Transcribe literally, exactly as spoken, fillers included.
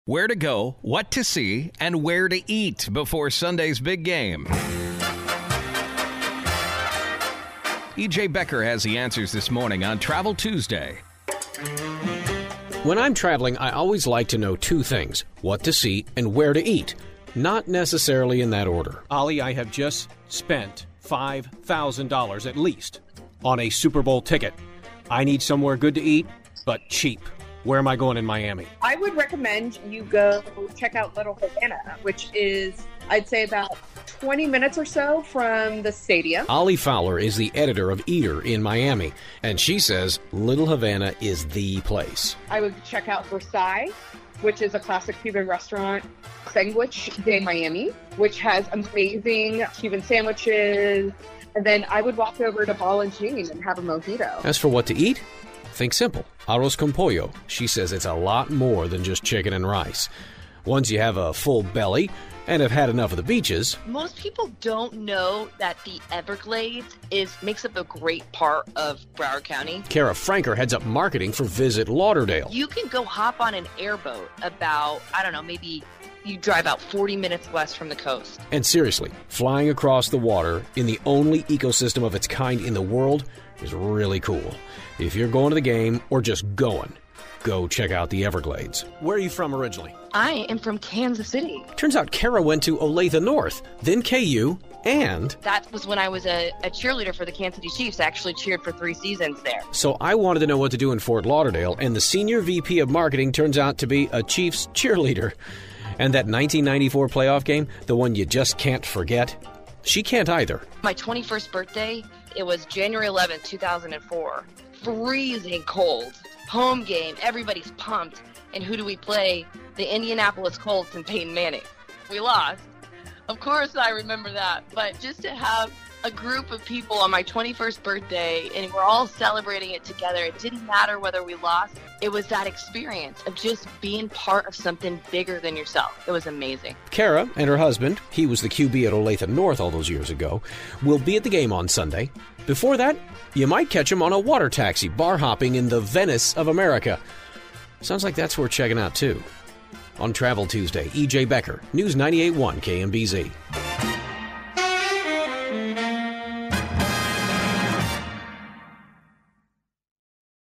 Where to go, what to see, and where to eat before Sunday's big game. E J Becker has the answers this morning on Travel Tuesday. When I'm traveling, I always like to know two things, what to see and where to eat. Not necessarily in that order. Ollie, I have just spent five thousand dollars at least on a Super Bowl ticket. I need somewhere good to eat, but cheap. Where am I going in Miami? I would recommend you go check out Little Havana, which is, I'd say, about twenty minutes or so from the stadium. Ollie Fowler is the editor of Eater in Miami, and she says Little Havana is the place. I would check out Versailles, which is a classic Cuban restaurant, Sandwich de Miami, which has amazing Cuban sandwiches. And then I would walk over to Ball and Chain and have a mojito. As for what to eat, think simple. Arroz con pollo. She says it's a lot more than just chicken and rice. Once you have a full belly and have had enough of the beaches. Most people don't know that the Everglades is makes up a great part of Broward County. Kara Franker heads up marketing for Visit Lauderdale. You can go hop on an airboat about, I don't know, maybe you drive out forty minutes west from the coast. And seriously, flying across the water in the only ecosystem of its kind in the world is really cool. If you're going to the game or just going, go check out the Everglades. Where are you from originally? I am from Kansas City. Turns out Kara went to Olathe North, then K U, and... That was when I was a, a cheerleader for the Kansas City Chiefs. I actually cheered for three seasons there. So I wanted to know what to do in Fort Lauderdale, and the senior V P of marketing turns out to be a Chiefs cheerleader. And that nineteen ninety-four playoff game, the one you just can't forget, she can't either. My twenty-first birthday, it was January eleventh, two thousand four. Freezing cold. Home game. Everybody's pumped. And who do we play? The Indianapolis Colts and Peyton Manning. We lost. Of course I remember that. But just to have a group of people on my twenty-first birthday and we're all celebrating it together. It didn't matter whether we lost. It was that experience of just being part of something bigger than yourself. It was amazing. Kara and her husband, he was the Q B at Olathe North all those years ago, will be at the game on Sunday. Before that, you might catch him on a water taxi bar hopping in the Venice of America. Sounds like that's worth checking out too. On Travel Tuesday, E J Becker, News ninety-eight point one K M B Z.